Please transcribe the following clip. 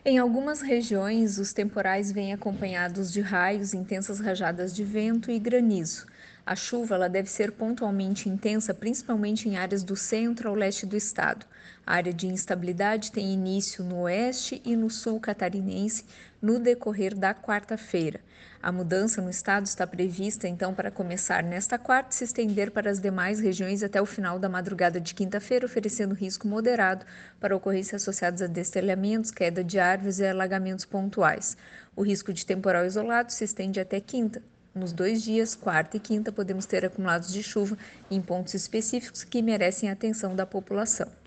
Em algumas regiões, os temporais vêm acompanhados de raios, intensas rajadas de vento e granizo. A chuva ela deve ser pontualmente intensa, principalmente em áreas do centro ao leste do estado. A área de instabilidade tem início no oeste e no sul catarinense no decorrer da quarta-feira. A mudança no estado está prevista, então, para começar nesta quarta e se estender para as demais regiões até o final da madrugada de quinta-feira, oferecendo risco moderado para ocorrências associadas a destelhamentos, queda de árvores e alagamentos pontuais. O risco de temporal isolado se estende até quinta. Nos 2 dias, quarta e quinta, podemos ter acumulados de chuva em pontos específicos que merecem a atenção da população.